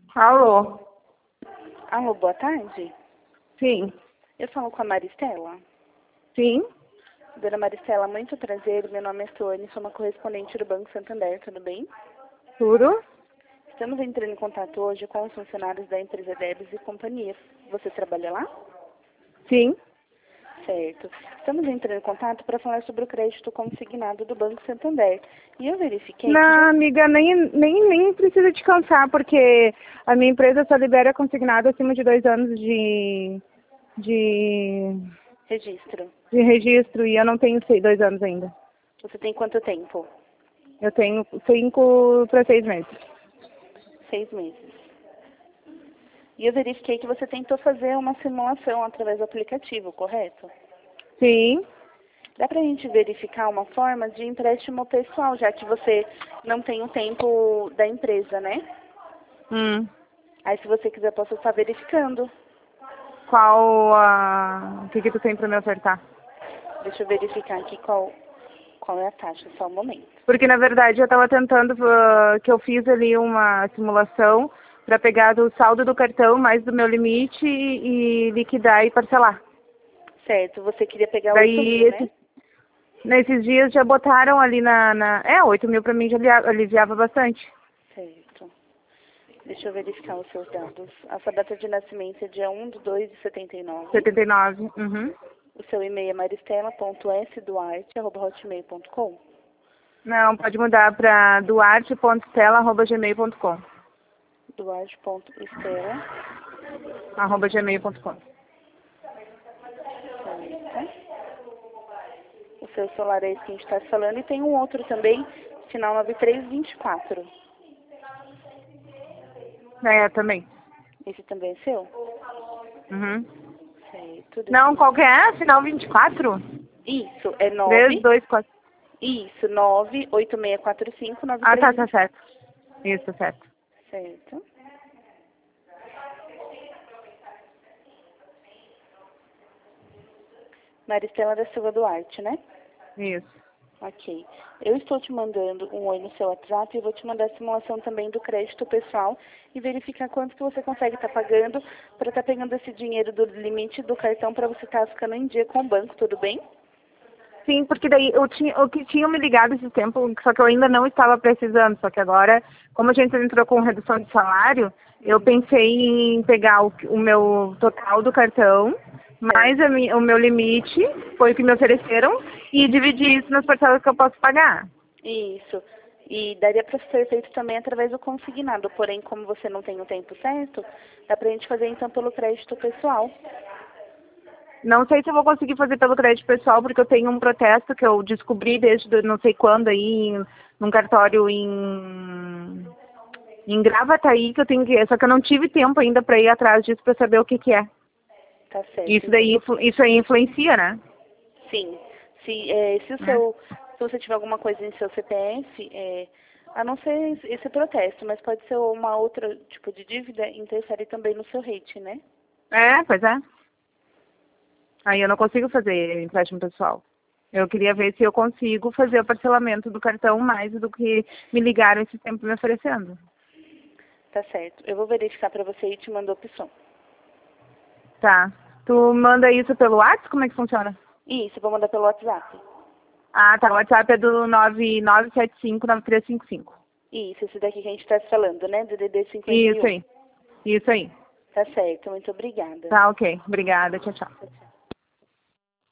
Alô? Alô, boa tarde. Sim. Eu falo com a Maristela. Sim? Dona Maristela, muito prazer. Meu nome é Suane, sou uma correspondente do Banco Santander, tudo bem? Tudo? Estamos entrando em contato hoje com os funcionários da empresa Debs e Companhia. Você trabalha lá? Sim. Certo. Estamos entrando em contato para falar sobre o crédito consignado do Banco Santander. E eu verifiquei que Não, já... amiga, nem precisa descansar, porque a minha empresa só libera consignado acima de 2 anos de, Registro. de registro e eu não tenho 2 anos ainda. Você tem quanto tempo? Eu tenho 5 para 6 meses. 6 meses. E eu verifiquei que você tentou fazer uma simulação através do aplicativo, correto? Sim. Dá pra gente verificar uma forma de empréstimo pessoal, já que você não tem o tempo da empresa, né? Aí, se você quiser, posso estar verificando. O que tu tem para me ofertar? Deixa eu verificar aqui qual é a taxa, só um momento. Porque, na verdade, eu estava tentando, que eu fiz ali uma simulação para pegar do saldo do cartão mais do meu limite e liquidar e parcelar. Certo, você queria pegar 8 Daí, mil, né? nesses dias já botaram ali 8 mil para mim já aliviava bastante. Certo. Deixa eu verificar os seus dados. A sua data de nascimento é dia 1/2/79. 79. Uhum. O seu e-mail é maristela.sduarte@hotmail.com. Não, pode mudar para duarte.stella@gmail.com. Duarte.estela. @gmail.com. Certo. O seu celular é esse que a gente está falando. E tem um outro também, final 9324. Também. Esse também é seu? Uhum. Certo. Não, qual que é? Final 24? Isso, é 3, 9. 2, 4. Isso, 98645 Ah, tá 93. certo. Isso, tá certo. Certo. Maristela da Silva Duarte, né? Isso. Ok. Eu estou te mandando um oi no seu WhatsApp e vou te mandar a simulação também do crédito pessoal e verificar quanto que você consegue estar pagando para estar pegando esse dinheiro do limite do cartão para você estar ficando em dia com o banco, tudo bem? Sim, porque daí o que tinham me ligado esse tempo, só que eu ainda não estava precisando, só que agora, como a gente entrou com redução de salário, eu pensei em pegar o meu total do cartão, mais o meu limite, foi o que me ofereceram, e dividir isso nas parcelas que eu posso pagar. Isso. E daria para ser feito também através do consignado, porém, como você não tem o tempo certo, dá para a gente fazer então pelo crédito pessoal. Não sei se eu vou conseguir fazer pelo crédito pessoal, porque eu tenho um protesto que eu descobri desde não sei quando aí, num cartório em Gravataí, que eu tenho que... Só que eu não tive tempo ainda para ir atrás disso para saber o que que é. Tá certo. Isso daí, isso aí influencia, né? Sim. Se o seu, se você tiver alguma coisa em seu CPF, a não ser esse protesto, mas pode ser uma outra tipo de dívida, interfere também no seu rate, né? Pois é. Aí eu não consigo fazer empréstimo pessoal. Eu queria ver se eu consigo fazer o parcelamento do cartão mais do que me ligaram esse tempo me oferecendo. Tá certo. Eu vou verificar para você e te mando a opção. Tá. Tu manda isso pelo WhatsApp? Como é que funciona? Isso, eu vou mandar pelo WhatsApp. Ah, tá. O WhatsApp é do 99759355. Isso, esse daqui que a gente está falando, né? DDD Isso 51. aí. Isso aí. Tá certo, muito obrigada. Tá, ok. Obrigada. Tchau, tchau. Tchau, tchau.